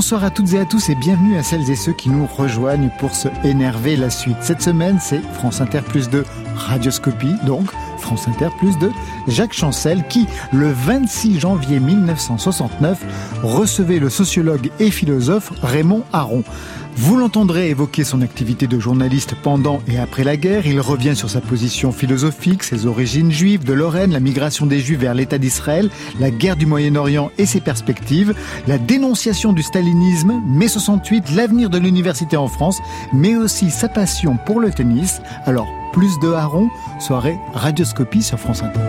Bonsoir à toutes et à tous et bienvenue à celles et ceux qui nous rejoignent pour se énerver la suite. Cette semaine, c'est France Inter plus de Radioscopie, donc France Inter plus de Jacques Chancel qui, le 26 janvier 1969, recevait le sociologue et philosophe Raymond Aron. Vous l'entendrez évoquer son activité de journaliste pendant et après la guerre. Il revient sur sa position philosophique, ses origines juives de Lorraine, la migration des Juifs vers l'État d'Israël, la guerre du Moyen-Orient et ses perspectives, la dénonciation du stalinisme, mai 68, l'avenir de l'université en France, mais aussi sa passion pour le tennis. Alors, plus de Aron, soirée Radioscopie sur France Inter.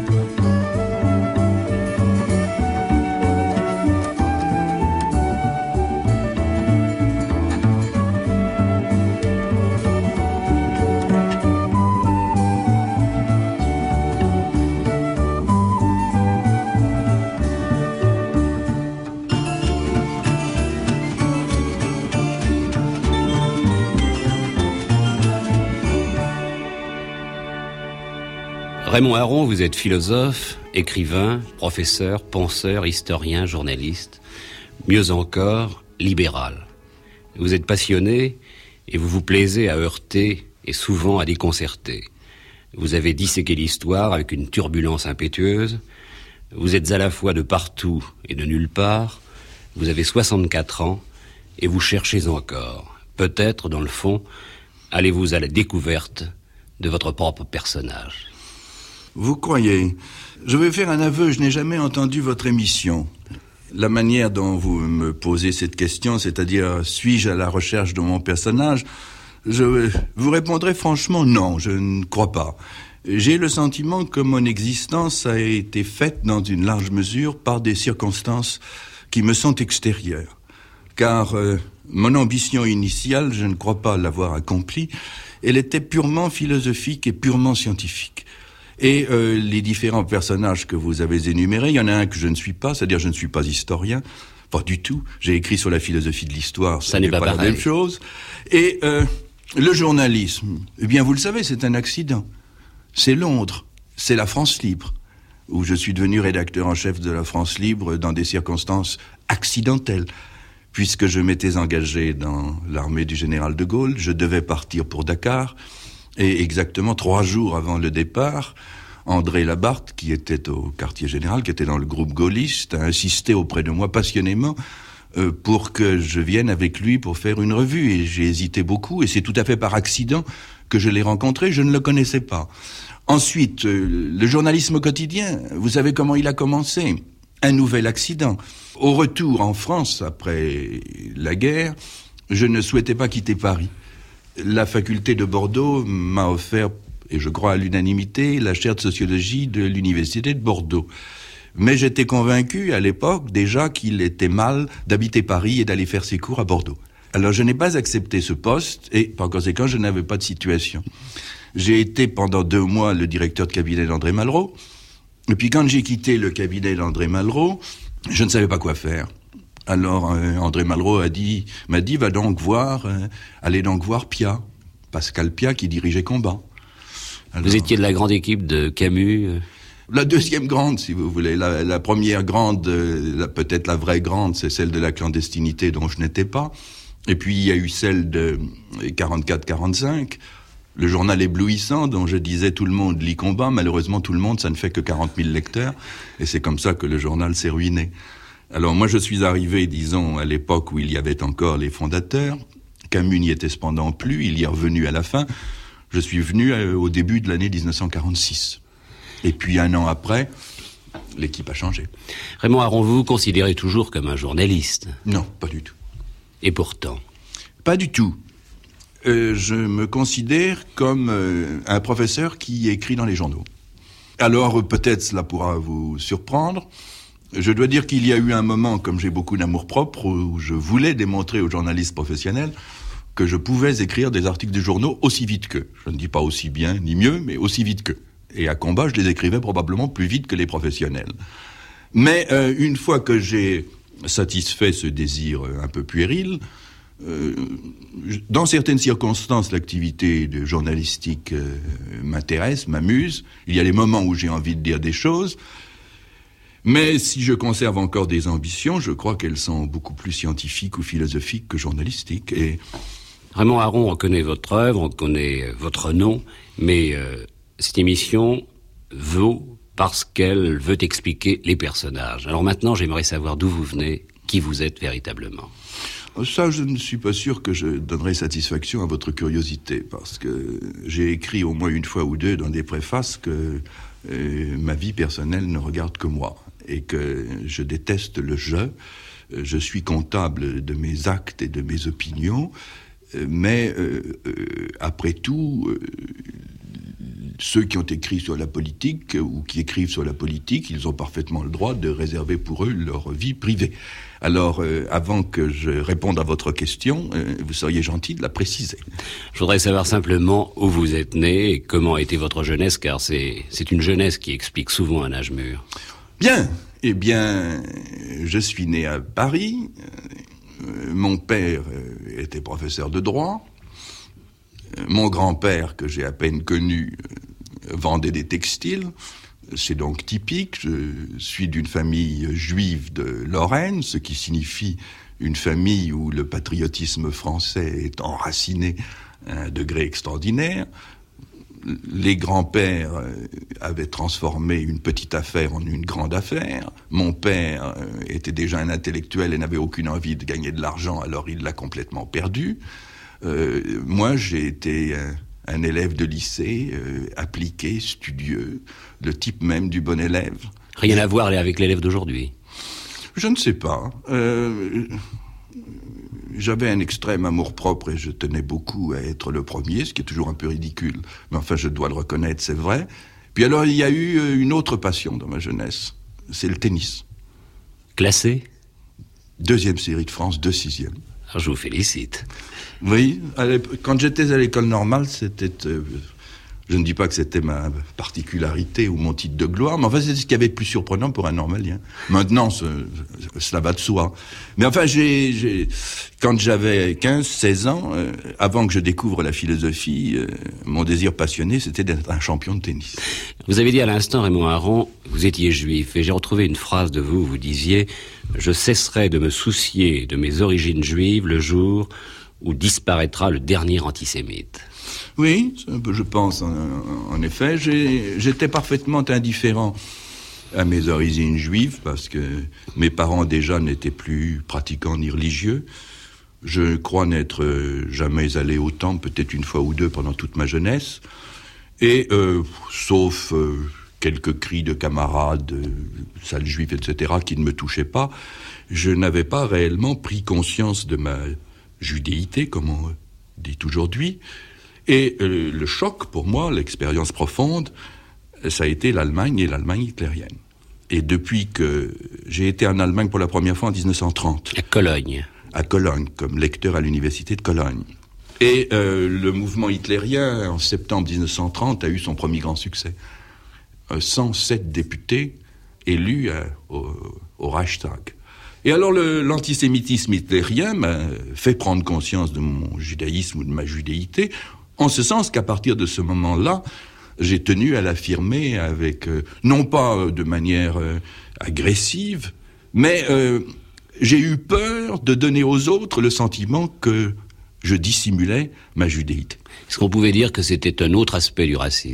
Raymond Aron, vous êtes philosophe, écrivain, professeur, penseur, historien, journaliste, mieux encore, libéral. Vous êtes passionné et vous vous plaisez à heurter et souvent à déconcerter. Vous avez disséqué l'histoire avec une turbulence impétueuse. Vous êtes à la fois de partout et de nulle part. Vous avez 64 ans et vous cherchez encore. Peut-être, dans le fond, allez-vous à la découverte de votre propre personnage. Vous croyez? Je vais faire un aveu, je n'ai jamais entendu votre émission. La manière dont vous me posez cette question, c'est-à-dire suis-je à la recherche de mon personnage, je vous répondrai franchement non, je ne crois pas. J'ai le sentiment que mon existence a été faite dans une large mesure par des circonstances qui me sont extérieures. Car mon ambition initiale, je ne crois pas l'avoir accomplie, elle était purement philosophique et purement scientifique. Et les différents personnages que vous avez énumérés, il y en a un que je ne suis pas, c'est-à-dire je ne suis pas historien, pas du tout. J'ai écrit sur la philosophie de l'histoire, ça n'est pas la même chose. Et le journalisme, eh bien vous le savez, c'est un accident. C'est Londres, c'est la France libre, où je suis devenu rédacteur en chef de la France libre dans des circonstances accidentelles. Puisque je m'étais engagé dans l'armée du général de Gaulle, je devais partir pour Dakar. Et exactement 3 jours avant le départ, André Labarthe, qui était au quartier général, qui était dans le groupe gaulliste, a insisté auprès de moi passionnément pour que je vienne avec lui pour faire une revue. Et j'ai hésité beaucoup, et c'est tout à fait par accident que je l'ai rencontré, je ne le connaissais pas. Ensuite, le journalisme quotidien, vous savez comment il a commencé? Un nouvel accident. Au retour en France, après la guerre, je ne souhaitais pas quitter Paris. La faculté de Bordeaux m'a offert, et je crois à l'unanimité, la chaire de sociologie de l'université de Bordeaux. Mais j'étais convaincu, à l'époque, déjà qu'il était mal d'habiter Paris et d'aller faire ses cours à Bordeaux. Alors je n'ai pas accepté ce poste, et par conséquent, je n'avais pas de situation. J'ai été pendant 2 mois le directeur de cabinet d'André Malraux, et puis quand j'ai quitté le cabinet d'André Malraux, je ne savais pas quoi faire. Alors André Malraux m'a dit allez donc voir Piat, Pascal Piat qui dirigeait Combat. Alors, vous étiez de la grande équipe de Camus La deuxième grande, si vous voulez. La première grande, peut-être la vraie grande, c'est celle de la clandestinité dont je n'étais pas. Et puis il y a eu celle de 44-45, le journal éblouissant dont je disais tout le monde lit Combat. Malheureusement tout le monde, ça ne fait que 40 000 lecteurs. Et c'est comme ça que le journal s'est ruiné. Alors moi je suis arrivé, disons, à l'époque où il y avait encore les fondateurs. Camus n'y était cependant plus, il y est revenu à la fin. Je suis venu au début de l'année 1946. Et puis 1 an après, l'équipe a changé. Raymond Aron, vous vous considérez toujours comme un journaliste? Non, pas du tout. Et pourtant? Pas du tout. Je me considère comme un professeur qui écrit dans les journaux. Alors peut-être cela pourra vous surprendre. Je dois dire qu'il y a eu un moment, comme j'ai beaucoup d'amour-propre, où je voulais démontrer aux journalistes professionnels que je pouvais écrire des articles de journaux aussi vite qu'eux. Je ne dis pas aussi bien ni mieux, mais aussi vite qu'eux. Et à Combat, je les écrivais probablement plus vite que les professionnels. Mais une fois que j'ai satisfait ce désir un peu puéril, dans certaines circonstances, l'activité de journalistique m'intéresse, m'amuse. Il y a des moments où j'ai envie de dire des choses. Mais si je conserve encore des ambitions, je crois qu'elles sont beaucoup plus scientifiques ou philosophiques que journalistiques. Et Raymond Aron, on connaît votre œuvre, on connaît votre nom, mais cette émission vaut parce qu'elle veut expliquer les personnages. Alors maintenant, j'aimerais savoir d'où vous venez, qui vous êtes véritablement. Ça, je ne suis pas sûr que je donnerai satisfaction à votre curiosité, parce que j'ai écrit au moins une fois ou deux dans des préfaces que ma vie personnelle ne regarde que moi, et que je déteste le jeu. Je suis comptable de mes actes et de mes opinions, mais après tout, ceux qui ont écrit sur la politique ou qui écrivent sur la politique, ils ont parfaitement le droit de réserver pour eux leur vie privée. Alors, avant que je réponde à votre question, vous seriez gentil de la préciser. Je voudrais savoir simplement où vous êtes né et comment a été votre jeunesse, car c'est une jeunesse qui explique souvent un âge mûr. Bien, eh bien, je suis né à Paris. Mon père était professeur de droit. Mon grand-père, que j'ai à peine connu, vendait des textiles. C'est donc typique. Je suis d'une famille juive de Lorraine, ce qui signifie une famille où le patriotisme français est enraciné à un degré extraordinaire. Les grands-pères avaient transformé une petite affaire en une grande affaire. Mon père était déjà un intellectuel et n'avait aucune envie de gagner de l'argent, alors il l'a complètement perdu. Moi, j'ai été un élève de lycée, appliqué, studieux, le type même du bon élève. Rien à voir avec l'élève d'aujourd'hui. Je ne sais pas. J'avais un extrême amour-propre et je tenais beaucoup à être le premier, ce qui est toujours un peu ridicule. Mais enfin, je dois le reconnaître, c'est vrai. Puis alors, il y a eu une autre passion dans ma jeunesse. C'est le tennis. Classé ? 2e série de France, 2 6e. Alors, je vous félicite. Oui, quand j'étais à l'école normale, c'était... je ne dis pas que c'était ma particularité ou mon titre de gloire, mais enfin, c'est ce qu'il y avait de plus surprenant pour un normalien. Maintenant, cela va de soi. Mais enfin, quand j'avais 15, 16 ans, avant que je découvre la philosophie, mon désir passionné, c'était d'être un champion de tennis. Vous avez dit à l'instant, Raymond Aron, vous étiez juif, et j'ai retrouvé une phrase de vous, vous disiez « Je cesserai de me soucier de mes origines juives le jour où disparaîtra le dernier antisémite ». Oui, je pense, en effet. J'étais parfaitement indifférent à mes origines juives, parce que mes parents déjà n'étaient plus pratiquants ni religieux. Je crois n'être jamais allé au temple, peut-être une fois ou deux pendant toute ma jeunesse. Et, sauf quelques cris de camarades, sales juifs, etc., qui ne me touchaient pas, je n'avais pas réellement pris conscience de ma judéité, comme on dit aujourd'hui. Et le choc, pour moi, l'expérience profonde, ça a été l'Allemagne et l'Allemagne hitlérienne. Et depuis que j'ai été en Allemagne pour la première fois en 1930. À Cologne. À Cologne, comme lecteur à l'université de Cologne. Et le mouvement hitlérien, en septembre 1930, a eu son premier grand succès. 107 députés élus au Reichstag. Et alors l'antisémitisme hitlérien m'a fait prendre conscience de mon judaïsme ou de ma judéité, en ce sens qu'à partir de ce moment-là, j'ai tenu à l'affirmer avec, non pas de manière agressive, mais j'ai eu peur de donner aux autres le sentiment que je dissimulais ma judéité. Est-ce qu'on pouvait dire que c'était un autre aspect du racisme ?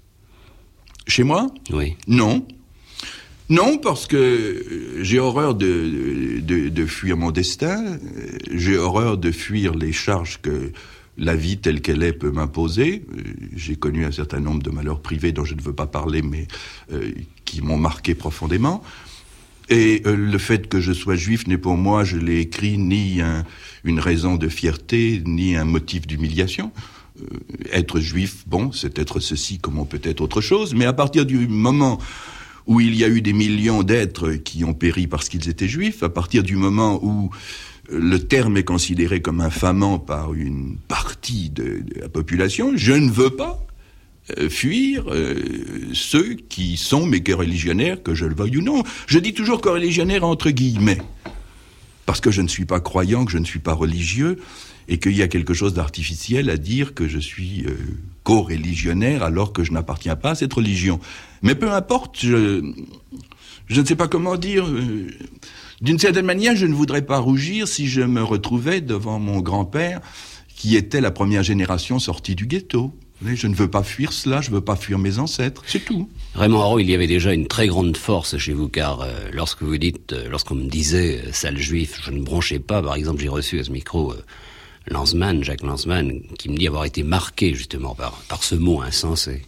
Chez moi ? Oui. Non. Non, parce que j'ai horreur de fuir mon destin, j'ai horreur de fuir les charges que la vie telle qu'elle est peut m'imposer. J'ai connu un certain nombre de malheurs privés dont je ne veux pas parler, mais qui m'ont marqué profondément. Et le fait que je sois juif n'est pour moi, je l'ai écrit, ni une raison de fierté, ni un motif d'humiliation. Être juif, bon, c'est être ceci comme on peut être autre chose, mais à partir du moment où il y a eu des millions d'êtres qui ont péri parce qu'ils étaient juifs, à partir du moment où le terme est considéré comme infamant par une partie de la population, je ne veux pas fuir ceux qui sont mes coreligionnaires, que je le veuille ou non. Je dis toujours coreligionnaire entre guillemets, parce que je ne suis pas croyant, que je ne suis pas religieux, et qu'il y a quelque chose d'artificiel à dire que je suis co-religionnaire alors que je n'appartiens pas à cette religion. Mais peu importe, je ne sais pas comment dire. D'une certaine manière, je ne voudrais pas rougir si je me retrouvais devant mon grand-père, qui était la première génération sortie du ghetto. Je ne veux pas fuir cela, je ne veux pas fuir mes ancêtres, c'est tout. Raymond Aron, il y avait déjà une très grande force chez vous, car lorsqu'on me disait sale juif, je ne bronchais pas. Par exemple, j'ai reçu à ce micro Jacques Lanzmann, qui me dit avoir été marqué justement par ce mot insensé.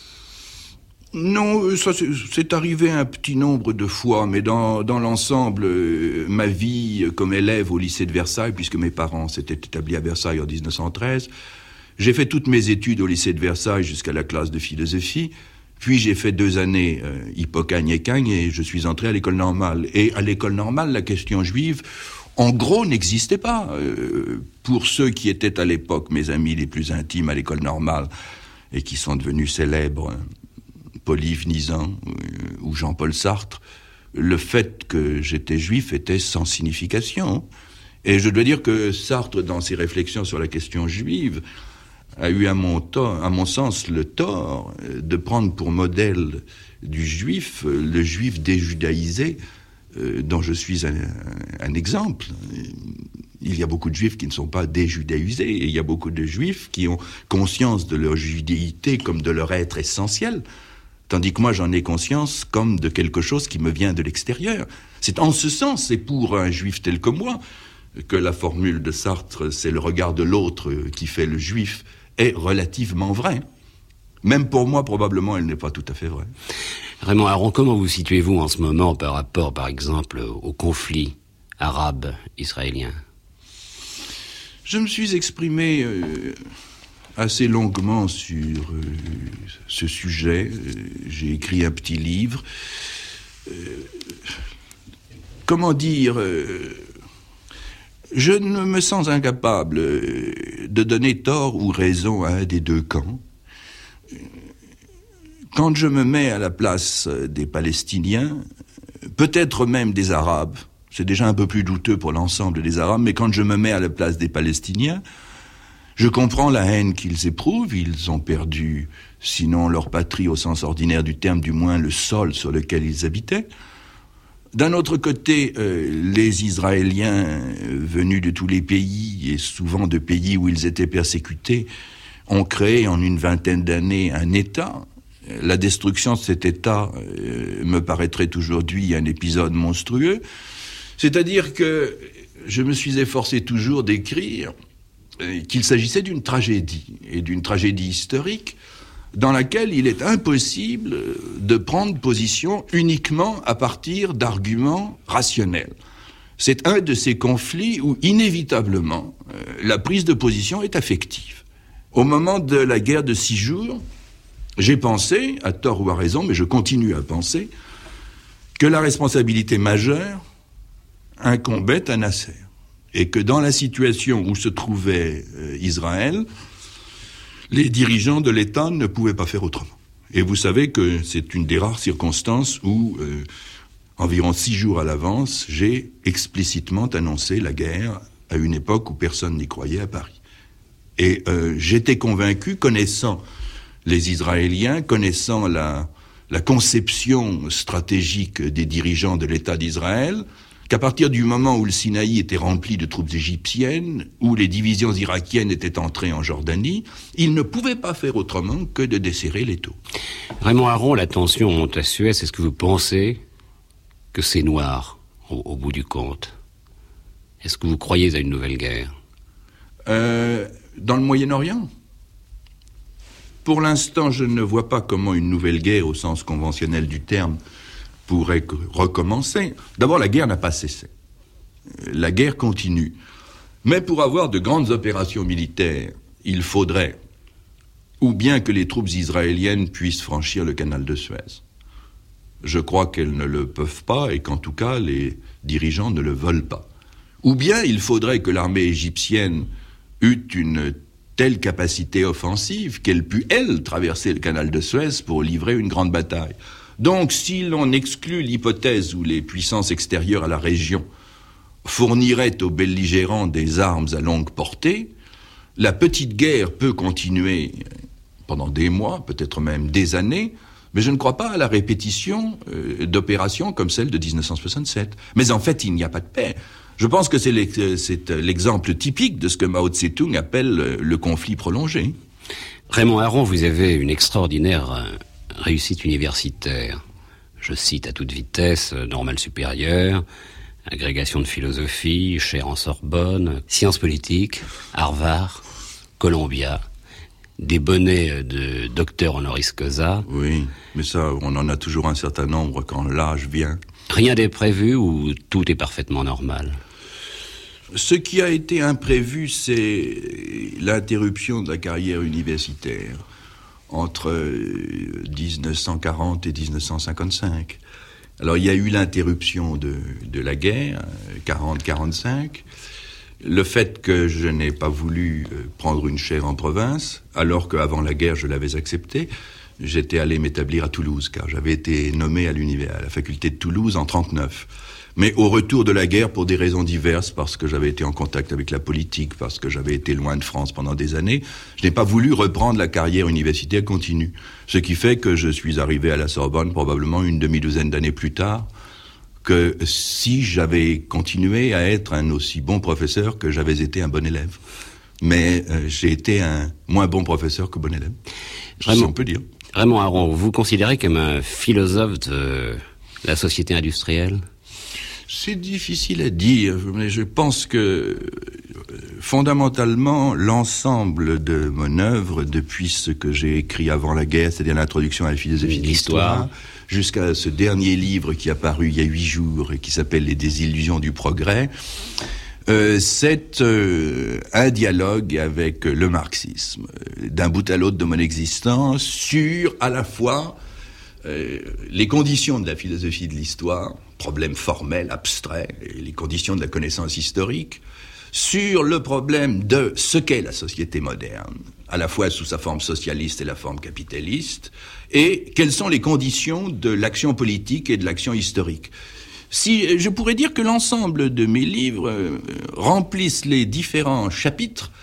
Non, ça c'est arrivé un petit nombre de fois, mais dans l'ensemble, ma vie comme élève au lycée de Versailles, puisque mes parents s'étaient établis à Versailles en 1913, j'ai fait toutes mes études au lycée de Versailles jusqu'à la classe de philosophie, puis j'ai fait 2 années Hippocagne-Écagne et je suis entré à l'école normale. Et à l'école normale, la question juive, en gros, n'existait pas. Pour ceux qui étaient à l'époque mes amis les plus intimes à l'école normale et qui sont devenus célèbres, Paul-Yves Nizan ou Jean-Paul Sartre, le fait que j'étais juif était sans signification. Et je dois dire que Sartre, dans ses réflexions sur la question juive, a eu à mon sens le tort de prendre pour modèle du juif le juif déjudaïsé, dont je suis un exemple. Il y a beaucoup de juifs qui ne sont pas déjudaïsés, et il y a beaucoup de juifs qui ont conscience de leur judéité comme de leur être essentiel, tandis que moi j'en ai conscience comme de quelque chose qui me vient de l'extérieur. C'est en ce sens, c'est pour un juif tel que moi, que la formule de Sartre, c'est le regard de l'autre qui fait le juif, est relativement vraie. Même pour moi, probablement, elle n'est pas tout à fait vraie. Raymond Aron, comment vous situez-vous en ce moment par rapport, par exemple, au conflit arabe-israélien ? Je me suis exprimé assez longuement sur ce sujet. J'ai écrit un petit livre. Comment dire... Je ne me sens incapable de donner tort ou raison à un des deux camps. Quand je me mets à la place des Palestiniens, peut-être même des Arabes, c'est déjà un peu plus douteux pour l'ensemble des Arabes, mais quand je me mets à la place des Palestiniens, je comprends la haine qu'ils éprouvent. Ils ont perdu, sinon leur patrie au sens ordinaire du terme, du moins le sol sur lequel ils habitaient. D'un autre côté, les Israéliens venus de tous les pays, et souvent de pays où ils étaient persécutés, ont créé en une 20aine d'années un État. La destruction de cet État me paraîtrait aujourd'hui un épisode monstrueux. C'est-à-dire que je me suis efforcé toujours d'écrire qu'il s'agissait d'une tragédie, et d'une tragédie historique, dans laquelle il est impossible de prendre position uniquement à partir d'arguments rationnels. C'est un de ces conflits où, inévitablement, la prise de position est affective. Au moment de la guerre de 6 jours, j'ai pensé, à tort ou à raison, mais je continue à penser, que la responsabilité majeure incombait à Nasser, et que dans la situation où se trouvait Israël, les dirigeants de l'État ne pouvaient pas faire autrement. Et vous savez que c'est une des rares circonstances où, environ 6 jours à l'avance, j'ai explicitement annoncé la guerre à une époque où personne n'y croyait à Paris. Et j'étais convaincu, connaissant les Israéliens, connaissant la conception stratégique des dirigeants de l'État d'Israël, qu'à partir du moment où le Sinaï était rempli de troupes égyptiennes, où les divisions irakiennes étaient entrées en Jordanie, ils ne pouvaient pas faire autrement que de desserrer l'étau. Raymond Aron, la tension monte à Suez. Est-ce que vous pensez que c'est noir, au bout du compte ? Est-ce que vous croyez à une nouvelle guerre ? Dans le Moyen-Orient ? Pour l'instant, je ne vois pas comment une nouvelle guerre, au sens conventionnel du terme, pourrait recommencer. D'abord, la guerre n'a pas cessé. La guerre continue. Mais pour avoir de grandes opérations militaires, il faudrait ou bien que les troupes israéliennes puissent franchir le canal de Suez. Je crois qu'elles ne le peuvent pas et qu'en tout cas, les dirigeants ne le veulent pas. Ou bien il faudrait que l'armée égyptienne eût une telle capacité offensive qu'elle pût, elle, traverser le canal de Suez pour livrer une grande bataille. Donc, si l'on exclut l'hypothèse où les puissances extérieures à la région fourniraient aux belligérants des armes à longue portée, la petite guerre peut continuer pendant des mois, peut-être même des années, Mais je ne crois pas à la répétition d'opérations comme celle de 1967. Mais en fait, il n'y a pas de paix. Je pense que c'est l'exemple typique de ce que Mao Tse-tung appelle le conflit prolongé. Raymond Aron, vous avez une extraordinaire réussite universitaire. Je cite à toute vitesse, normale supérieure, agrégation de philosophie, chaire en Sorbonne, sciences politiques, Harvard, Columbia, des bonnets de docteur honoris causa. Oui, mais ça, on en a toujours un certain nombre quand l'âge vient. Rien n'est prévu ou tout est parfaitement normal? Ce qui a été imprévu, c'est l'interruption de la carrière universitaire entre 1940 et 1955. Alors, il y a eu l'interruption de la guerre, 40-45, le fait que je n'ai pas voulu prendre une chaire en province, alors qu'avant la guerre, je l'avais accepté. J'étais allé m'établir à Toulouse, car j'avais été nommé à la faculté de Toulouse en 1939. Mais au retour de la guerre, pour des raisons diverses, parce que j'avais été en contact avec la politique, parce que j'avais été loin de France pendant des années, je n'ai pas voulu reprendre la carrière universitaire continue. Ce qui fait que je suis arrivé à la Sorbonne probablement une demi-douzaine d'années plus tard, que si j'avais continué à être un aussi bon professeur que j'avais été un bon élève. Mais j'ai été un moins bon professeur que bon élève. Vraiment, on peut dire. Raymond Aron, vous vous considérez comme un philosophe de la société industrielle? C'est difficile à dire, mais je pense que fondamentalement, l'ensemble de mon œuvre, depuis ce que j'ai écrit avant la guerre, c'est-à-dire l'introduction à la philosophie de l'histoire, jusqu'à ce dernier livre qui est apparu il y a 8 jours et qui s'appelle Les désillusions du progrès, c'est un dialogue avec le marxisme, d'un bout à l'autre de mon existence, sur à la fois les conditions de la philosophie de l'histoire, problème formel, abstrait, et les conditions de la connaissance historique, sur le problème de ce qu'est la société moderne, à la fois sous sa forme socialiste et la forme capitaliste, et quelles sont les conditions de l'action politique et de l'action historique. Si je pourrais dire que l'ensemble de mes livres remplissent les différents chapitres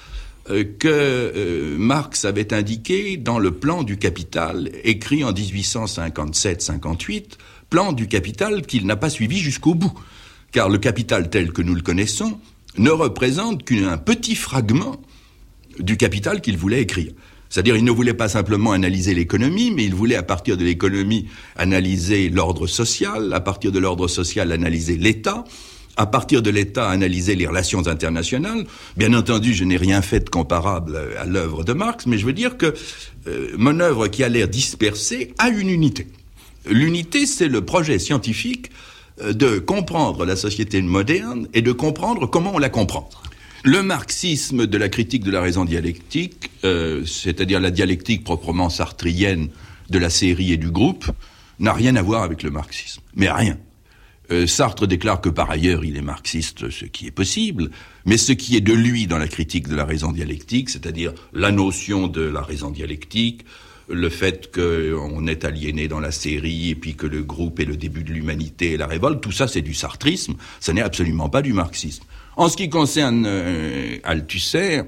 que Marx avait indiqués dans le plan du Capital, écrit en 1857-58, plan du Capital qu'il n'a pas suivi jusqu'au bout, car le Capital tel que nous le connaissons ne représente qu'un petit fragment du Capital qu'il voulait écrire. C'est-à-dire, il ne voulait pas simplement analyser l'économie, mais il voulait, à partir de l'économie, analyser l'ordre social, à partir de l'ordre social, analyser l'État, à partir de l'État, analyser les relations internationales. Bien entendu, je n'ai rien fait de comparable à l'œuvre de Marx, mais je veux dire que mon œuvre, qui a l'air dispersée, a une unité. L'unité, c'est le projet scientifique de comprendre la société moderne et de comprendre comment on la comprend. Le marxisme de la critique de la raison dialectique, c'est-à-dire la dialectique proprement sartrienne de la série et du groupe, n'a rien à voir avec le marxisme. Mais rien. Sartre déclare que par ailleurs il est marxiste, ce qui est possible, mais ce qui est de lui dans la critique de la raison dialectique, c'est-à-dire la notion de la raison dialectique, le fait qu'on est aliéné dans la série et puis que le groupe est le début de l'humanité et la révolte, tout ça c'est du sartrisme, ça n'est absolument pas du marxisme. En ce qui concerne Althusser,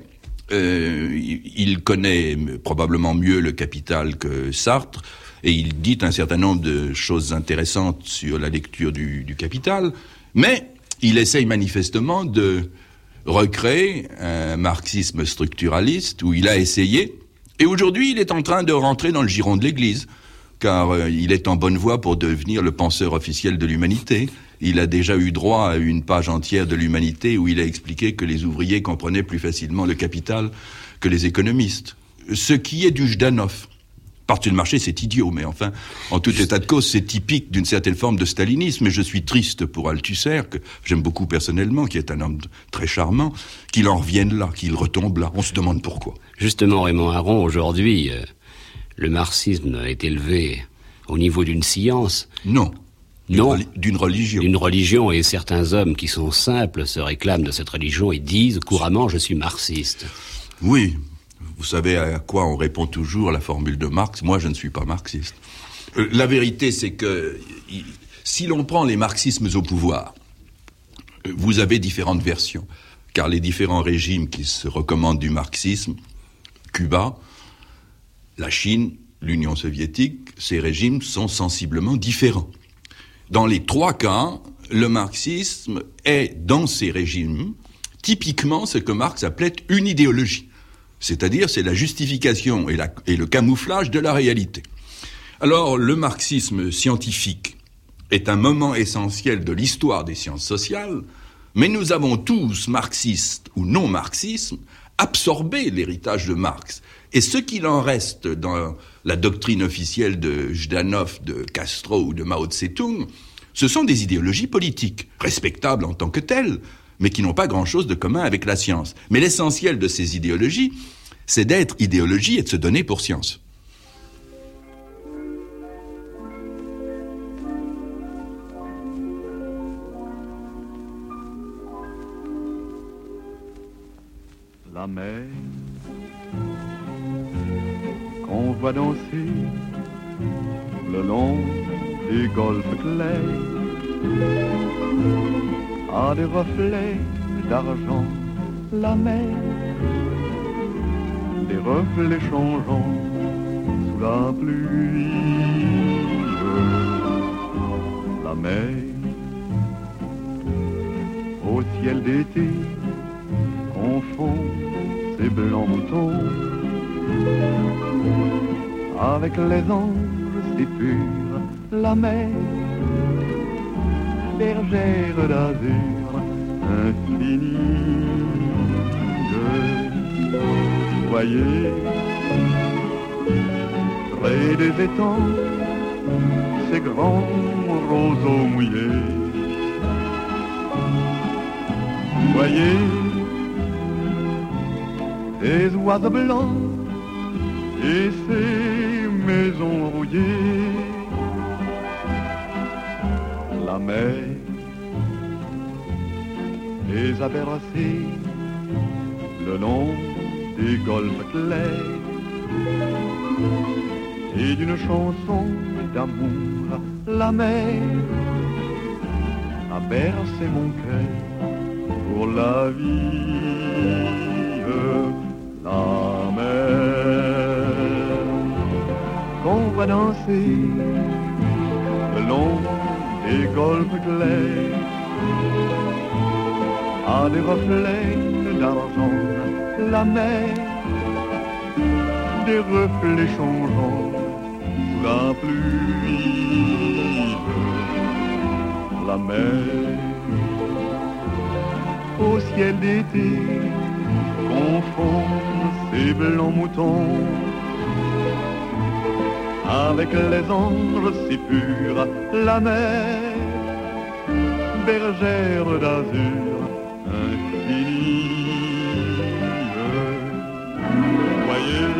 il connaît probablement mieux le Capital que Sartre, et il dit un certain nombre de choses intéressantes sur la lecture du Capital, mais il essaye manifestement de recréer un marxisme structuraliste, où il a essayé, et aujourd'hui il est en train de rentrer dans le giron de l'Église, car il est en bonne voie pour devenir le penseur officiel de l'humanité. Il a déjà eu droit à une page entière de l'Humanité où il a expliqué que les ouvriers comprenaient plus facilement le capital que les économistes. Ce qui est du Zhdanov. Partir du marché, c'est idiot, mais enfin, en tout état de cause, c'est typique d'une certaine forme de stalinisme, et je suis triste pour Althusser, que j'aime beaucoup personnellement, qui est un homme très charmant, qu'il en revienne là, qu'il retombe là. On se demande pourquoi. Justement, Raymond Aron, aujourd'hui, le marxisme est élevé au niveau d'une science. Non. Non, d'une religion. Une religion, et certains hommes qui sont simples se réclament de cette religion et disent couramment « je suis marxiste ». Oui, vous savez à quoi on répond toujours la formule de Marx, moi je ne suis pas marxiste. La vérité c'est que si l'on prend les marxismes au pouvoir, vous avez différentes versions, car les différents régimes qui se recommandent du marxisme, Cuba, la Chine, l'Union soviétique, ces régimes sont sensiblement différents. Dans les 3 cas, le marxisme est, dans ces régimes, typiquement ce que Marx appelait une idéologie. C'est-à-dire, c'est la justification et le camouflage de la réalité. Alors, le marxisme scientifique est un moment essentiel de l'histoire des sciences sociales, mais nous avons tous, marxistes ou non marxistes, absorbé l'héritage de Marx. Et ce qu'il en reste dans la doctrine officielle de Zhdanov, de Castro ou de Mao Tse-tung, ce sont des idéologies politiques, respectables en tant que telles, mais qui n'ont pas grand-chose de commun avec la science. Mais l'essentiel de ces idéologies, c'est d'être idéologie et de se donner pour science. La mer qu'on voit danser le long des golfes clairs a des reflets d'argent. La mer, des reflets changeants sous la pluie. La mer au ciel d'été confond ses blancs moutons avec les anges si purs. La mer, bergère d'azur infinie. Voyez, près des étangs, ces grands roseaux mouillés. Voyez, des oiseaux blancs et ces maisons rouillées. La mer les a bercés le long des golfes clairs et d'une chanson d'amour. La mer a bercé mon cœur pour la vie. La mer qu'on voit danser le long des golfes clairs a des reflets d'argent. La mer, des reflets changeants sous la pluie. La mer au ciel d'été confond ces blancs moutons avec les anges si purs. La mer, bergère d'azur infinie. Voyez,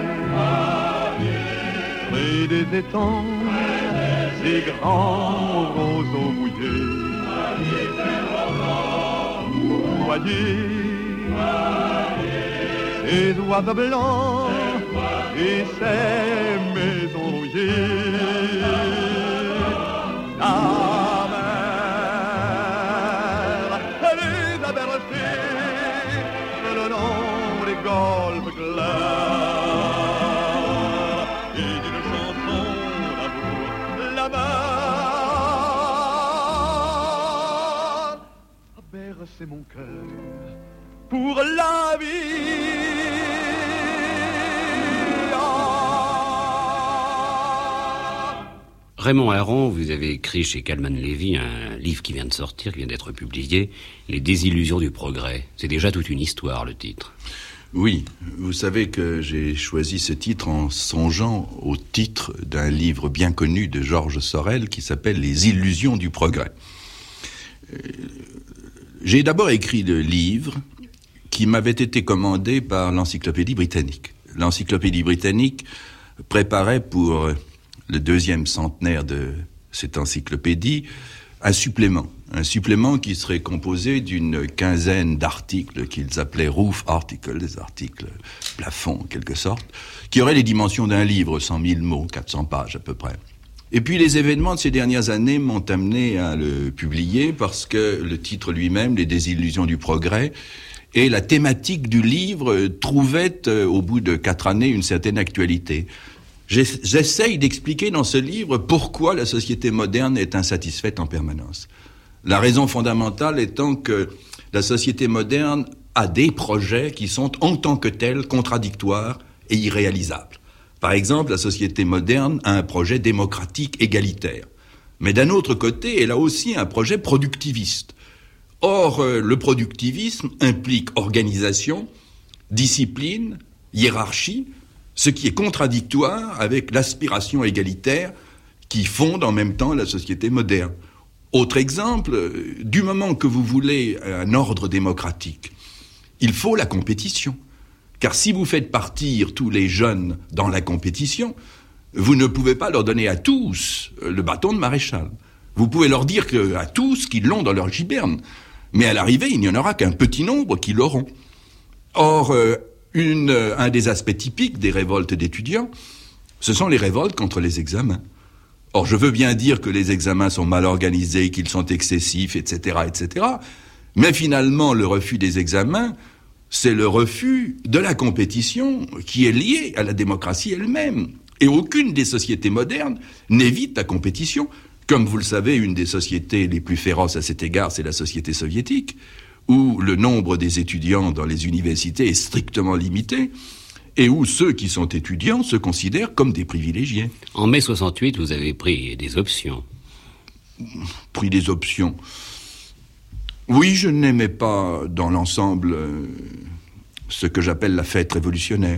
près des étangs, ces grands roseaux mouillés. Voyez, ces oiseaux blancs et ces maisons rouillées. La mer, elle les a bercés le long des golfes clairs et d'une chanson d'amour. La mer a bercé mon cœur pour la vie. Raymond Aron, vous avez écrit chez Calman Levy un livre qui vient de sortir, qui vient d'être publié, Les désillusions du progrès. C'est déjà toute une histoire, le titre. Oui, vous savez que j'ai choisi ce titre en songeant au titre d'un livre bien connu de Georges Sorel qui s'appelle Les illusions du progrès. J'ai d'abord écrit le livre qui m'avait été commandé par l'Encyclopédie britannique. L'Encyclopédie britannique préparait pour le 2e centenaire de cette encyclopédie un supplément qui serait composé d'une quinzaine d'articles qu'ils appelaient roof articles, des articles plafond en quelque sorte, qui auraient les dimensions d'un livre, 100 000 mots, 400 pages à peu près. Et puis les événements de ces dernières années m'ont amené à le publier parce que le titre lui-même, Les désillusions du progrès, et la thématique du livre trouvait, au bout de 4 années, une certaine actualité. J'essaye d'expliquer dans ce livre pourquoi la société moderne est insatisfaite en permanence. La raison fondamentale étant que la société moderne a des projets qui sont en tant que tels contradictoires et irréalisables. Par exemple, la société moderne a un projet démocratique égalitaire. Mais d'un autre côté, elle a aussi un projet productiviste. Or, le productivisme implique organisation, discipline, hiérarchie, ce qui est contradictoire avec l'aspiration égalitaire qui fonde en même temps la société moderne. Autre exemple, du moment que vous voulez un ordre démocratique, il faut la compétition. Car si vous faites partir tous les jeunes dans la compétition, vous ne pouvez pas leur donner à tous le bâton de maréchal. Vous pouvez leur dire à tous qu'ils l'ont dans leur giberne. Mais à l'arrivée, il n'y en aura qu'un petit nombre qui l'auront. Or, un des aspects typiques des révoltes d'étudiants, ce sont les révoltes contre les examens. Or, je veux bien dire que les examens sont mal organisés, qu'ils sont excessifs, etc., etc. Mais finalement, le refus des examens, c'est le refus de la compétition qui est liée à la démocratie elle-même. Et aucune des sociétés modernes n'évite la compétition. Comme vous le savez, une des sociétés les plus féroces à cet égard, c'est la société soviétique, où le nombre des étudiants dans les universités est strictement limité, et où ceux qui sont étudiants se considèrent comme des privilégiés. En mai 68, vous avez pris des options. Pris des options. Oui, je n'aimais pas, dans l'ensemble, ce que j'appelle la fête révolutionnaire.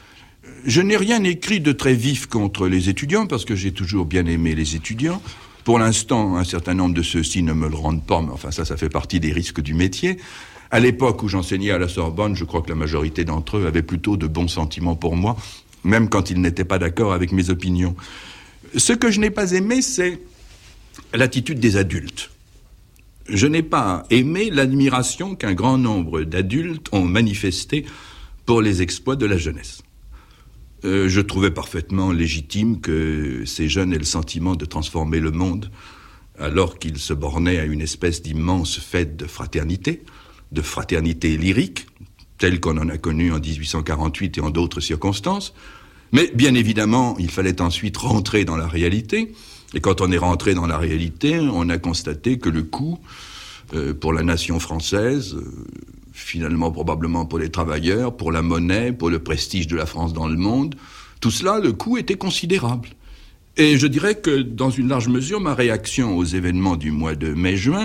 Je n'ai rien écrit de très vif contre les étudiants, parce que j'ai toujours bien aimé les étudiants. Pour l'instant, un certain nombre de ceux-ci ne me le rendent pas, mais enfin ça fait partie des risques du métier. À l'époque où j'enseignais à la Sorbonne, je crois que la majorité d'entre eux avaient plutôt de bons sentiments pour moi, même quand ils n'étaient pas d'accord avec mes opinions. Ce que je n'ai pas aimé, c'est l'attitude des adultes. Je n'ai pas aimé l'admiration qu'un grand nombre d'adultes ont manifestée pour les exploits de la jeunesse. Je trouvais parfaitement légitime que ces jeunes aient le sentiment de transformer le monde, alors qu'ils se bornaient à une espèce d'immense fête de fraternité lyrique, telle qu'on en a connue en 1848 et en d'autres circonstances. Mais bien évidemment, il fallait ensuite rentrer dans la réalité. Et quand on est rentré dans la réalité, on a constaté que le coût pour la nation française, finalement probablement pour les travailleurs, pour la monnaie, pour le prestige de la France dans le monde, tout cela, le coût était considérable. Et je dirais que dans une large mesure, ma réaction aux événements du mois de mai-juin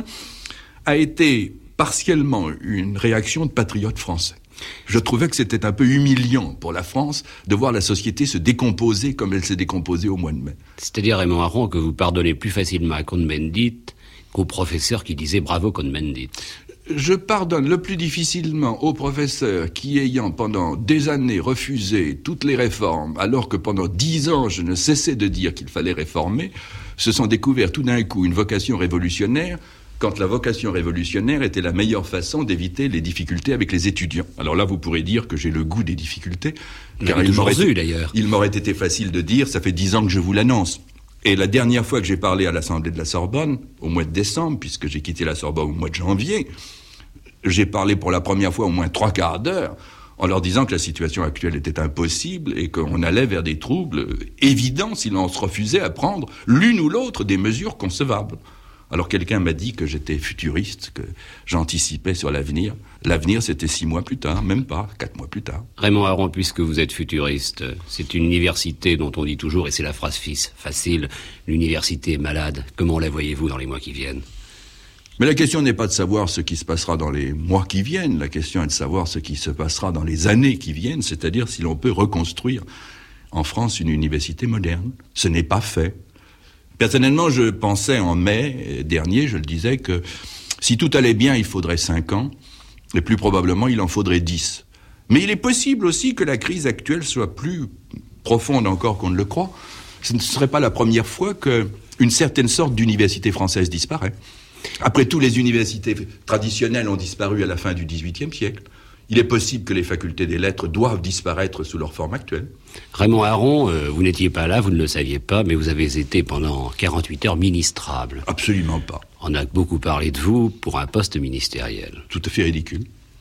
a été partiellement une réaction de patriote français. Je trouvais que c'était un peu humiliant pour la France de voir la société se décomposer comme elle s'est décomposée au mois de mai. C'est-à-dire, Raymond Aron, que vous pardonnez plus facilement à Cohn-Bendit qu'au professeur qui disait « bravo Cohn-Bendit ». Je pardonne le plus difficilement aux professeurs qui, ayant pendant des années refusé toutes les réformes, alors que pendant 10 ans je ne cessais de dire qu'il fallait réformer, se sont découverts tout d'un coup une vocation révolutionnaire, quand la vocation révolutionnaire était la meilleure façon d'éviter les difficultés avec les étudiants. Alors là, vous pourrez dire que j'ai le goût des difficultés, car il m'aurait été facile de dire, ça fait 10 ans que je vous l'annonce. Et la dernière fois que j'ai parlé à l'Assemblée de la Sorbonne, au mois de décembre, puisque j'ai quitté la Sorbonne au mois de janvier, j'ai parlé pour la première fois au moins 3 quarts d'heure, en leur disant que la situation actuelle était impossible et qu'on allait vers des troubles évidents si l'on se refusait à prendre l'une ou l'autre des mesures concevables. Alors quelqu'un m'a dit que j'étais futuriste, que j'anticipais sur l'avenir. L'avenir, c'était 6 mois plus tard, même pas, 4 mois plus tard. Raymond Aron, puisque vous êtes futuriste, c'est une université dont on dit toujours, et c'est la phrase facile, l'université est malade. Comment la voyez-vous dans les mois qui viennent ? Mais la question n'est pas de savoir ce qui se passera dans les mois qui viennent, la question est de savoir ce qui se passera dans les années qui viennent, c'est-à-dire si l'on peut reconstruire en France une université moderne. Ce n'est pas fait. Personnellement, je pensais en mai dernier, je le disais, que si tout allait bien, il faudrait 5 ans, et plus probablement, il en faudrait 10. Mais il est possible aussi que la crise actuelle soit plus profonde encore qu'on ne le croit. Ce ne serait pas la première fois qu'une certaine sorte d'université française disparaît. Après tout, les universités traditionnelles ont disparu à la fin du XVIIIe siècle. Il est possible que les facultés des lettres doivent disparaître sous leur forme actuelle. Raymond Aron, vous n'étiez pas là, vous ne le saviez pas, mais vous avez été pendant 48 heures ministrable. Absolument pas. On a beaucoup parlé de vous pour un poste ministériel. Tout à fait ridicule.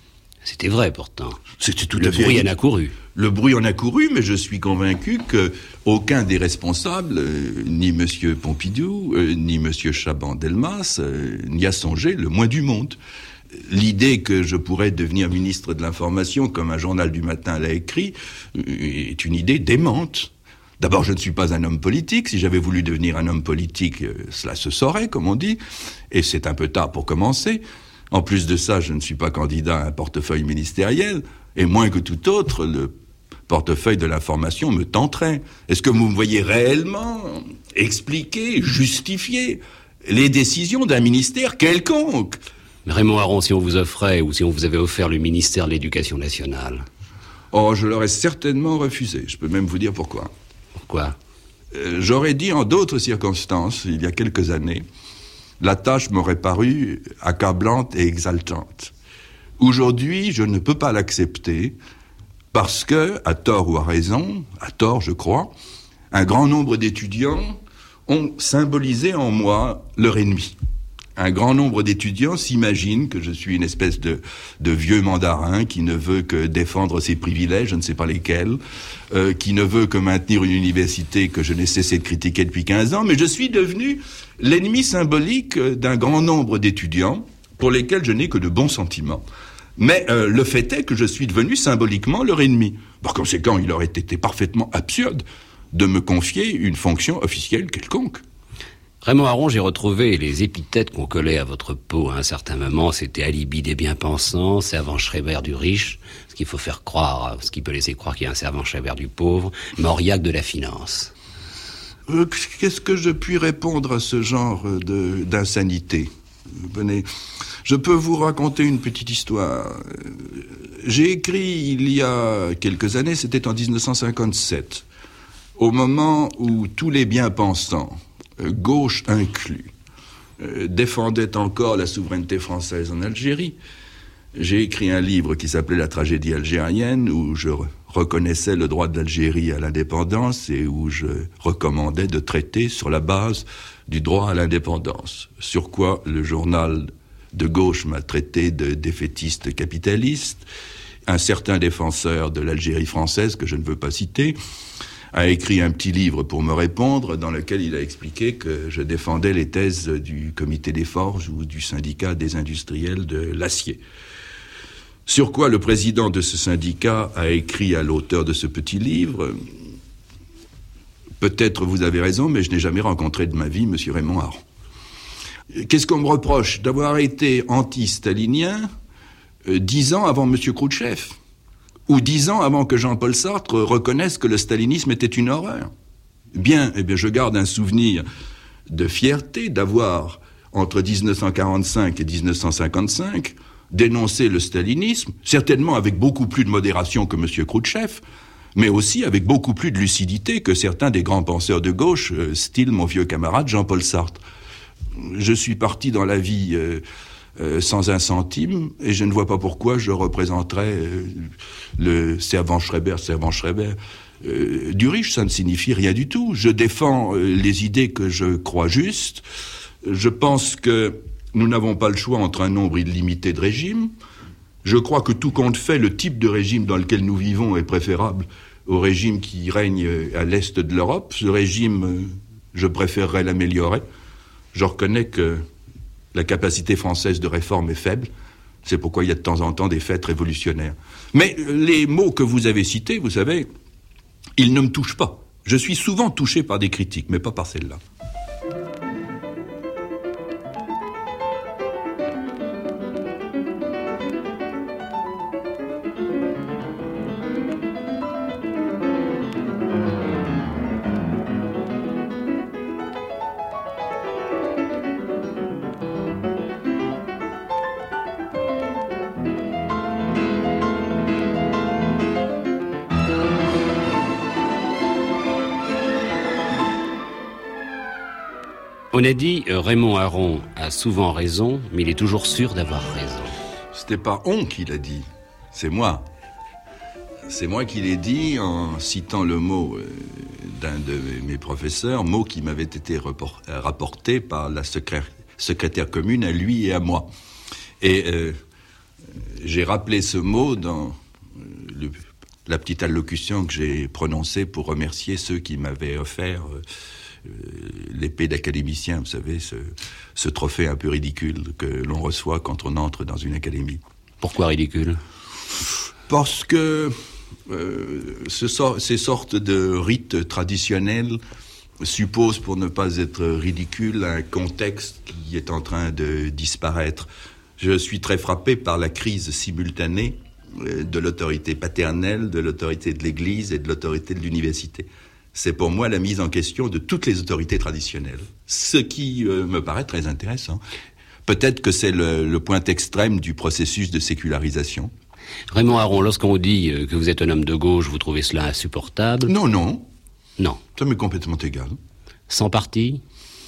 C'était vrai pourtant. C'était tout Le à fait. bruit en a couru. Le bruit en a couru, mais je suis convaincu qu'aucun des responsables, ni M. Pompidou, ni M. Chaban-Delmas, n'y a songé le moins du monde. L'idée que je pourrais devenir ministre de l'Information, comme un journal du matin l'a écrit, est une idée démente. D'abord, je ne suis pas un homme politique. Si j'avais voulu devenir un homme politique, cela se saurait, comme on dit. Et c'est un peu tard pour commencer. En plus de ça, je ne suis pas candidat à un portefeuille ministériel. Et moins que tout autre, le portefeuille de l'information me tenterait. Est-ce que vous me voyez réellement expliquer, justifier les décisions d'un ministère quelconque ? Raymond Aron, si on vous offrait, ou si on vous avait offert le ministère de l'Éducation nationale. Oh, je l'aurais certainement refusé. Je peux même vous dire pourquoi. Pourquoi ? J'aurais dit en d'autres circonstances, il y a quelques années, la tâche m'aurait paru accablante et exaltante. Aujourd'hui, je ne peux pas l'accepter parce que, à tort ou à raison, à tort je crois, un grand nombre d'étudiants ont symbolisé en moi leur ennemi. Un grand nombre d'étudiants s'imaginent que je suis une espèce de vieux mandarin qui ne veut que défendre ses privilèges, je ne sais pas lesquels, qui ne veut que maintenir une université que je n'ai cessé de critiquer depuis 15 ans, mais je suis devenu l'ennemi symbolique d'un grand nombre d'étudiants pour lesquels je n'ai que de bons sentiments. Mais le fait est que je suis devenu symboliquement leur ennemi. Par conséquent, il aurait été parfaitement absurde de me confier une fonction officielle quelconque. Raymond Aron, j'ai retrouvé les épithètes qu'on collait à votre peau à un certain moment. C'était alibi des bien-pensants, servant Schreiber du riche, ce qu'il faut faire croire, ce qui peut laisser croire qu'il y a un servant Schreiber du pauvre, Mauriac de la finance. Qu'est-ce que je puis répondre à ce genre d'insanité ? Venez, je peux vous raconter une petite histoire. J'ai écrit il y a quelques années, c'était en 1957, au moment où tous les bien-pensants, gauche inclus, défendait encore la souveraineté française en Algérie. J'ai écrit un livre qui s'appelait La tragédie algérienne, où je reconnaissais le droit de l'Algérie à l'indépendance et où je recommandais de traiter sur la base du droit à l'indépendance. Sur quoi le journal de gauche m'a traité de défaitiste capitaliste. Un certain défenseur de l'Algérie française, que je ne veux pas citer, a écrit un petit livre pour me répondre, dans lequel il a expliqué que je défendais les thèses du comité des forges ou du syndicat des industriels de l'acier. Sur quoi le président de ce syndicat a écrit à l'auteur de ce petit livre « Peut-être vous avez raison, mais je n'ai jamais rencontré de ma vie M. Raymond Aron. » Qu'est-ce qu'on me reproche ? D'avoir été anti-stalinien 10 ans avant M. Khrouchtchev, ou 10 ans avant que Jean-Paul Sartre reconnaisse que le stalinisme était une horreur. Eh bien, je garde un souvenir de fierté d'avoir, entre 1945 et 1955, dénoncé le stalinisme, certainement avec beaucoup plus de modération que M. Khrouchtchev, mais aussi avec beaucoup plus de lucidité que certains des grands penseurs de gauche, style mon vieux camarade Jean-Paul Sartre. Je suis parti dans la vie sans un centime, et je ne vois pas pourquoi je représenterais le servant Schreiber. Du riche, ça ne signifie rien du tout. Je défends les idées que je crois justes. Je pense que nous n'avons pas le choix entre un nombre illimité de régimes. Je crois que tout compte fait, le type de régime dans lequel nous vivons est préférable au régime qui règne à l'est de l'Europe. Ce régime, je préférerais l'améliorer. Je reconnais que la capacité française de réforme est faible. C'est pourquoi il y a de temps en temps des fêtes révolutionnaires. Mais les mots que vous avez cités, vous savez, ils ne me touchent pas. Je suis souvent touché par des critiques, mais pas par celle-là. On a dit Raymond Aron a souvent raison, mais il est toujours sûr d'avoir raison. C'était pas on qui l'a dit, c'est moi. C'est moi qui l'ai dit en citant le mot d'un de mes professeurs, mot qui m'avait été rapporté par la secrétaire commune à lui et à moi. Et J'ai rappelé ce mot dans la petite allocution que j'ai prononcée pour remercier ceux qui m'avaient offert l'épée d'académicien, vous savez, ce trophée un peu ridicule que l'on reçoit quand on entre dans une académie. Pourquoi ridicule ? Parce que ces sortes de rites traditionnels supposent, pour ne pas être ridicule, un contexte qui est en train de disparaître. Je suis très frappé par la crise simultanée de l'autorité paternelle, de l'autorité de l'Église et de l'autorité de l'université. C'est pour moi la mise en question de toutes les autorités traditionnelles, ce qui me paraît très intéressant. Peut-être que c'est le point extrême du processus de sécularisation. Raymond Aron, lorsqu'on dit que vous êtes un homme de gauche, vous trouvez cela insupportable ? Non, non. Non. Ça m'est complètement égal. Sans parti ?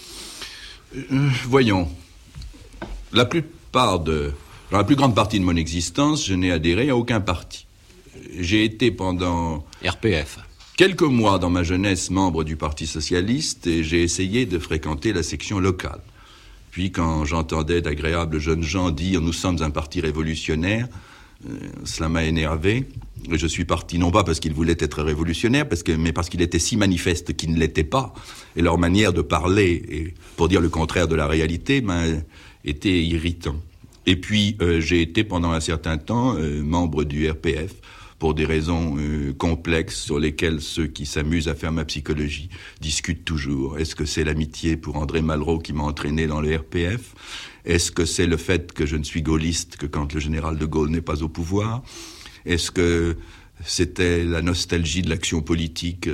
Voyons. Dans la plus grande partie de mon existence, je n'ai adhéré à aucun parti. J'ai été pendant RPF. Quelques mois dans ma jeunesse membre du Parti socialiste et j'ai essayé de fréquenter la section locale. Puis quand j'entendais d'agréables jeunes gens dire « nous sommes un parti révolutionnaire », cela m'a énervé. Et je suis parti non pas parce qu'ils voulaient être révolutionnaires, mais parce qu'il était si manifeste qu'ils ne l'étaient pas. Et leur manière de parler, et pour dire le contraire de la réalité, m'a été irritant. Et puis j'ai été pendant un certain temps membre du RPF, pour des raisons complexes sur lesquelles ceux qui s'amusent à faire ma psychologie discutent toujours. Est-ce que c'est l'amitié pour André Malraux qui m'a entraîné dans le RPF ? Est-ce que c'est le fait que je ne suis gaulliste que quand le général de Gaulle n'est pas au pouvoir ? Est-ce que c'était la nostalgie de l'action politique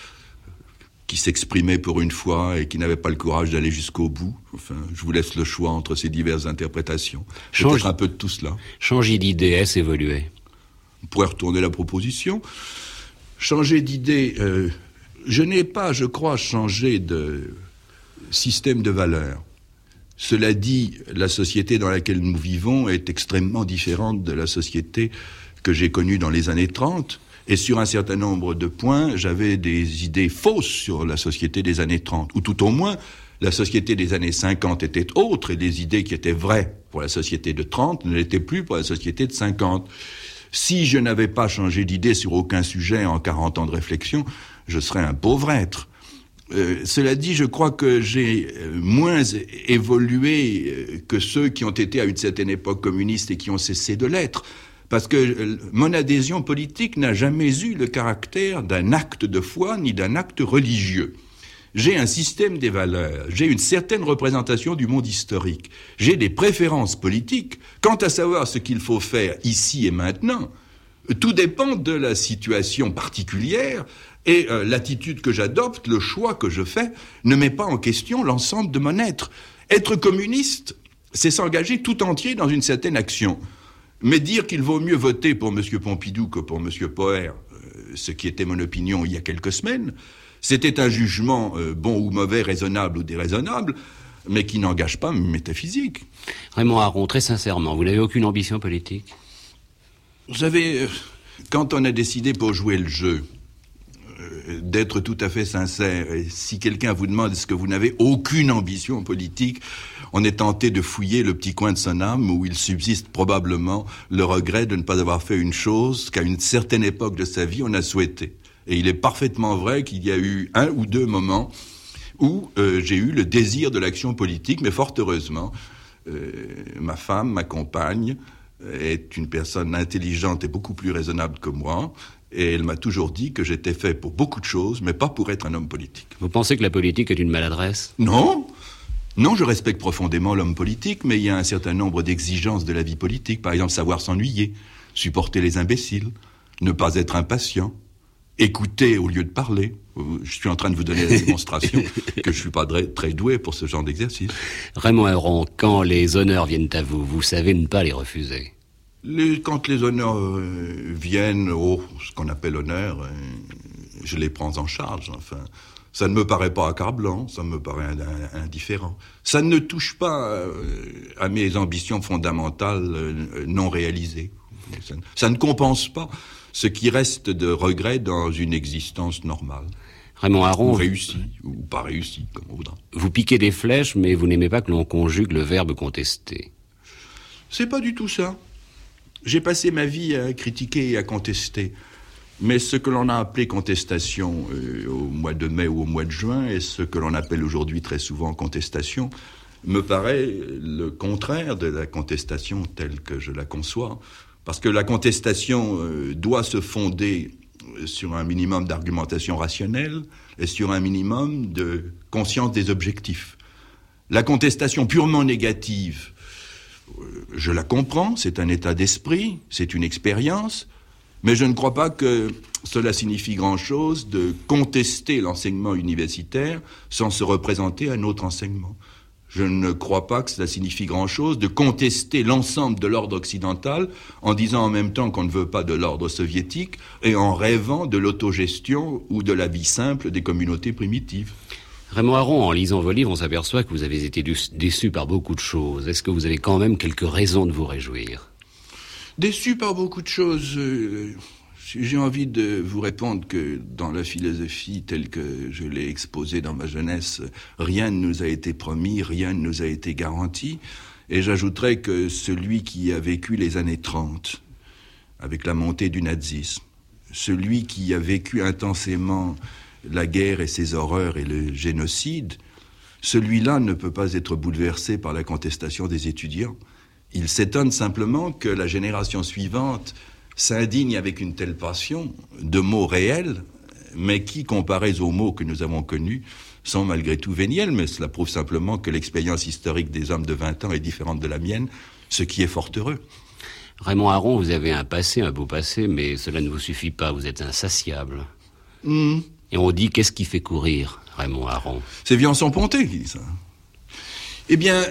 qui s'exprimait pour une fois et qui n'avait pas le courage d'aller jusqu'au bout ? Enfin, je vous laisse le choix entre ces diverses interprétations. Peut-être un peu de tout cela. Changer d'idée, est-ce évoluer ? On pourrait retourner la proposition. Changer d'idée, je n'ai pas, je crois, changé de système de valeurs. Cela dit, la société dans laquelle nous vivons est extrêmement différente de la société que j'ai connue dans les années 30. Et sur un certain nombre de points, j'avais des idées fausses sur la société des années 30. Ou tout au moins, la société des années 50 était autre et les idées qui étaient vraies pour la société de 30 ne l'étaient plus pour la société de 50. Si je n'avais pas changé d'idée sur aucun sujet en 40 ans de réflexion, je serais un pauvre être. Cela dit, je crois que j'ai moins évolué que ceux qui ont été à une certaine époque communistes et qui ont cessé de l'être. Parce que mon adhésion politique n'a jamais eu le caractère d'un acte de foi ni d'un acte religieux. J'ai un système des valeurs, j'ai une certaine représentation du monde historique, j'ai des préférences politiques. Quant à savoir ce qu'il faut faire ici et maintenant, tout dépend de la situation particulière et l'attitude que j'adopte, le choix que je fais, ne met pas en question l'ensemble de mon être. Être communiste, c'est s'engager tout entier dans une certaine action. Mais dire qu'il vaut mieux voter pour M. Pompidou que pour M. Poher, ce qui était mon opinion il y a quelques semaines, c'était un jugement bon ou mauvais, raisonnable ou déraisonnable, mais qui n'engage pas métaphysique. Raymond Aron, très sincèrement, vous n'avez aucune ambition politique ? Vous savez, quand on a décidé pour jouer le jeu, d'être tout à fait sincère, et si quelqu'un vous demande est-ce que vous n'avez aucune ambition politique, on est tenté de fouiller le petit coin de son âme où il subsiste probablement le regret de ne pas avoir fait une chose qu'à une certaine époque de sa vie on a souhaité. Et il est parfaitement vrai qu'il y a eu un ou deux moments où j'ai eu le désir de l'action politique, mais fort heureusement, ma femme, ma compagne, est une personne intelligente et beaucoup plus raisonnable que moi, et elle m'a toujours dit que j'étais fait pour beaucoup de choses, mais pas pour être un homme politique. Vous pensez que la politique est une maladresse ? Non, je respecte profondément l'homme politique, mais il y a un certain nombre d'exigences de la vie politique, par exemple savoir s'ennuyer, supporter les imbéciles, ne pas être impatient, écouter au lieu de parler. Je suis en train de vous donner la démonstration que je suis pas très doué pour ce genre d'exercice. Raymond Aron, quand les honneurs viennent à vous, vous savez ne pas les refuser. Quand les honneurs viennent, ce qu'on appelle honneur, je les prends en charge. Enfin, ça ne me paraît pas accablant, ça me paraît indifférent. Ça ne touche pas à mes ambitions fondamentales non réalisées. Ça ne compense pas ce qui reste de regret dans une existence normale. Raymond Aron, ou réussi, ou pas réussi, comme on voudra. Vous piquez des flèches, mais vous n'aimez pas que l'on conjugue le verbe contester. C'est pas du tout ça. J'ai passé ma vie à critiquer et à contester. Mais ce que l'on a appelé contestation au mois de mai ou au mois de juin, et ce que l'on appelle aujourd'hui très souvent contestation, me paraît le contraire de la contestation telle que je la conçois. Parce que la contestation doit se fonder sur un minimum d'argumentation rationnelle et sur un minimum de conscience des objectifs. La contestation purement négative, je la comprends, c'est un état d'esprit, c'est une expérience, mais je ne crois pas que cela signifie grand-chose de contester l'enseignement universitaire sans se représenter un autre enseignement. Je ne crois pas que cela signifie grand-chose de contester l'ensemble de l'ordre occidental en disant en même temps qu'on ne veut pas de l'ordre soviétique et en rêvant de l'autogestion ou de la vie simple des communautés primitives. Raymond Aron, en lisant vos livres, on s'aperçoit que vous avez été déçu par beaucoup de choses. Est-ce que vous avez quand même quelques raisons de vous réjouir ? Déçu par beaucoup de choses. J'ai envie de vous répondre que dans la philosophie telle que je l'ai exposée dans ma jeunesse, rien ne nous a été promis, rien ne nous a été garanti. Et j'ajouterais que celui qui a vécu les années 30, avec la montée du nazisme, celui qui a vécu intensément la guerre et ses horreurs et le génocide, celui-là ne peut pas être bouleversé par la contestation des étudiants. Il s'étonne simplement que la génération suivante s'indigne avec une telle passion de mots réels, mais qui, comparés aux mots que nous avons connus, sont malgré tout véniels. Mais cela prouve simplement que l'expérience historique des hommes de 20 ans est différente de la mienne, ce qui est fort heureux. Raymond Aron, vous avez un passé, un beau passé, mais cela ne vous suffit pas, vous êtes insatiable. Et on dit, qu'est-ce qui fait courir, Raymond Aron ? C'est Viançon-Pontet qui dit ça. Eh bien,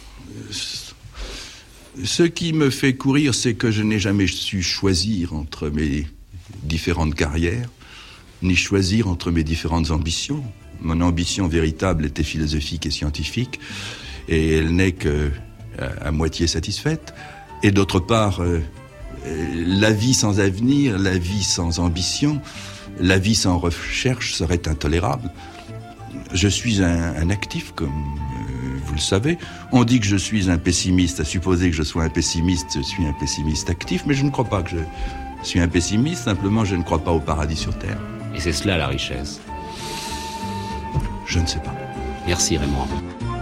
ce qui me fait courir, c'est que je n'ai jamais su choisir entre mes différentes carrières, ni choisir entre mes différentes ambitions. Mon ambition véritable était philosophique et scientifique, et elle n'est que à moitié satisfaite. Et d'autre part, la vie sans avenir, la vie sans ambition, la vie sans recherche serait intolérable. Je suis un actif, comme vous le savez. On dit que je suis un pessimiste. À supposer que je sois un pessimiste, je suis un pessimiste actif, mais je ne crois pas que je suis un pessimiste. Simplement, je ne crois pas au paradis sur Terre. Et c'est cela la richesse ? Je ne sais pas. Merci Raymond Aron.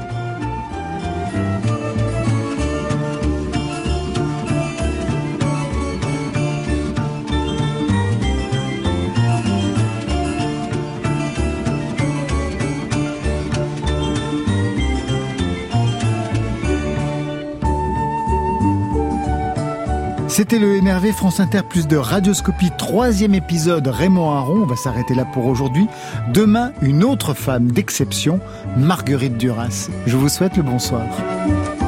C'était le NRV France Inter plus de Radioscopie, 3e épisode, Raymond Aron. On va s'arrêter là pour aujourd'hui. Demain, une autre femme d'exception, Marguerite Duras. Je vous souhaite le bonsoir.